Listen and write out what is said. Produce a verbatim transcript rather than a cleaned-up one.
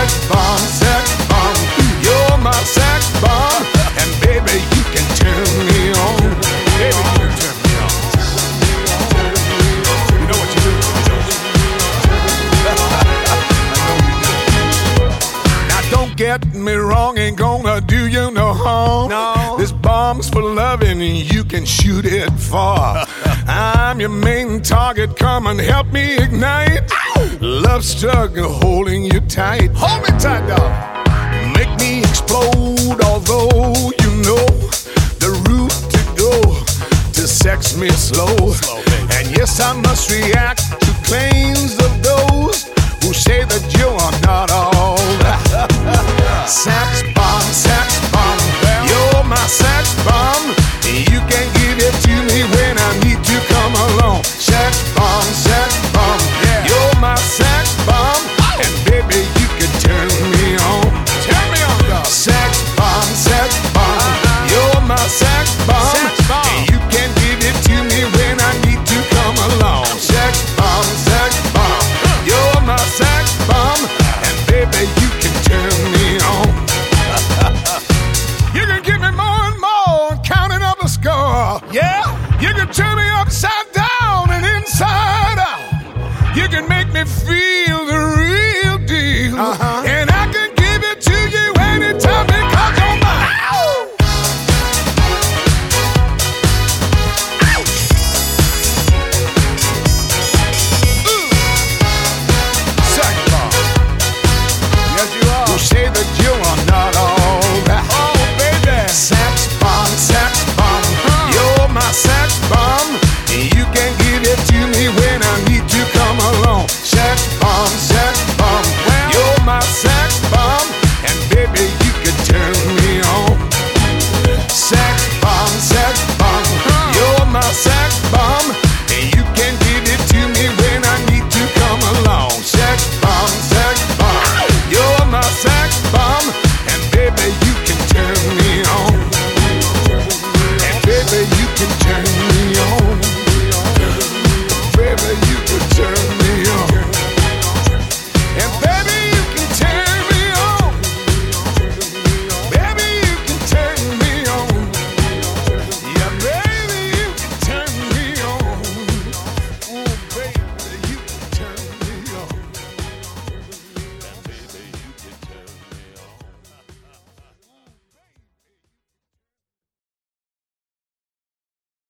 sex bomb, sex bomb. You're my sex bomb, and baby, you can turn me on. Baby, you can turn me on. You know what you do? I know you do. Now don't get me wrong, ain't gonna do you no harm. No. This bomb's for loving, and you can shoot it far. I'm your main target, come and help me ignite. Love struggle holding you tight. Hold me tight, dog. Make me explode, although you know the route to go to sex me slow. slow and yes, I must react to claims of those who say that you are not all that. Sex bomb, sex bomb, you're my sex bomb. You can give it to me when I need to come along. Sex bomb, sex bomb, you're my sex bomb, and baby you can turn me on. Turn me on, dog. Sex bomb, sex bomb, you're my sex bomb, and you can give it to me when I need to come along. Sex bomb, sex bomb, you're my sex bomb, and baby you can turn me on. You can give me more and more, counting up a score. Yeah, you can turn me upside down and inside out. You can make me feel the real deal. Uh-huh.